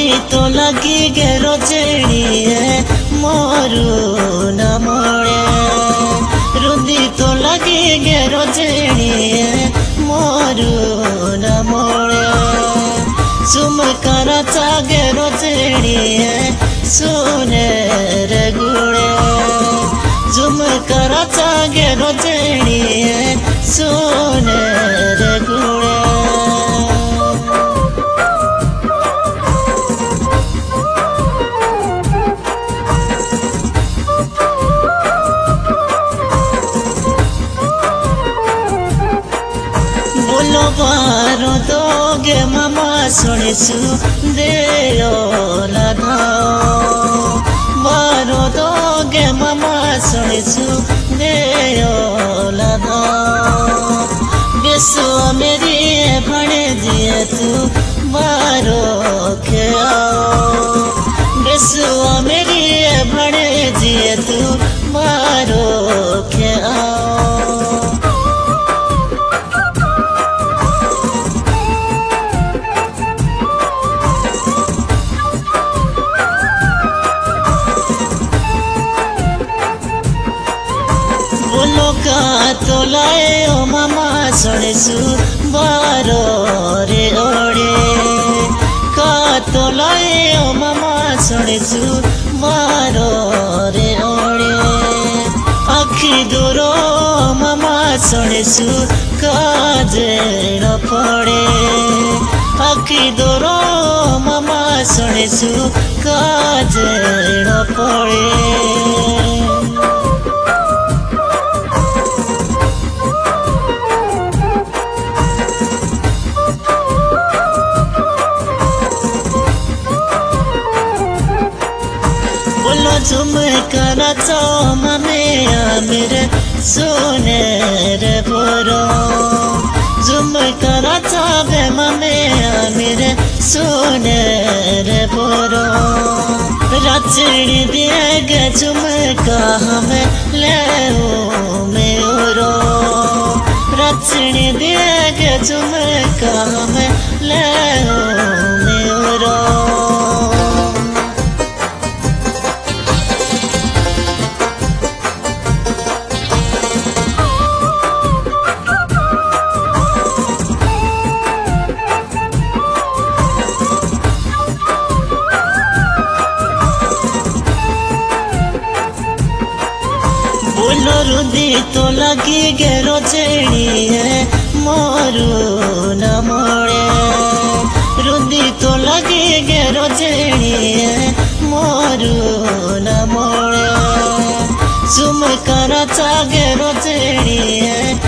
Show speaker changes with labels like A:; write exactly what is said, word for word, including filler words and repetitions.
A: तो लगी गे रोजेड़िए मोरू न मोड़े रुदी तो लगी गे रोजेड़िए मोरू न मोड़े सुम करा चागे रोजेड़िए सुने रे गुड़े जुम करा चागे रोजेड़िए सुने रे गुड़े बोलो बारो दोगे मामा सुनिसु देयो लगाओ बारो दोगे मामा सुनिसु देयो लगाओ बेसो मेरी भणे दिए तू बारो के आओ बेसो मेरी भणे दिए तू बारो के आओ बोलो का तो लाए ओ मामा सुनिसु बारो रे ओड़े का तो लाए ओ मामा सुनिसु बारो रे ओड़े आखी दूरो मामा सुनिसु काजे न पड़े आखी दूरो मामा सुनिसु काजे न पड़े बोलो झुम करा चो ममे आमिर सोने रे बोरो झुम करा चाबे ममे आमिर सोने रे बोरो रचड़ी दिए गे झुम का हमें ले में उरो रचड़ी दिए गे झुम का हमें ले में उरो बोलो रुदी तो लगी गे रोजेड़िए मोरू न मोड़े रुदी तो लगी गे रोजेड़िए मोरू न मोड़े सुम करा चागे रोजेड़िए